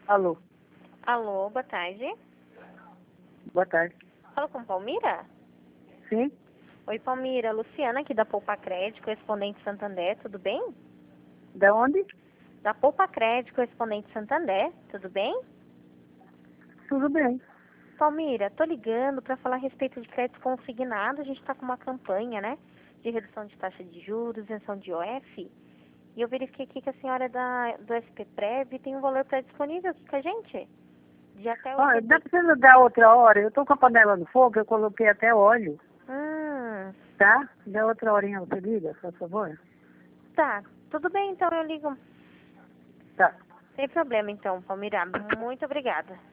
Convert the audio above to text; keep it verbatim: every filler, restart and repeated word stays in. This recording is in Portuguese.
Alô, Alô, boa tarde. boa tarde. Fala com Palmira? Sim, Oi, Palmira. Luciana aqui da Poupa Crédito, correspondente Santander, tudo bem? da onde? Da Poupa Crédito, correspondente Santander, tudo bem? Tudo bem. Palmira, tô ligando para falar a respeito de crédito consignado. A gente está com uma campanha, né? De redução de taxa de juros, isenção de O F. E eu verifiquei aqui que a senhora é da, do S P Prev e tem um valor pré-disponível aqui com a gente. De até Olha, dá oitenta. pra você dar outra hora? Eu tô com a panela no fogo, eu coloquei até óleo, Hum, tá? Dá outra horinha, você liga, por favor? tá. Tudo bem, então eu ligo. Tá. Sem problema, então, Palmira. Muito obrigada.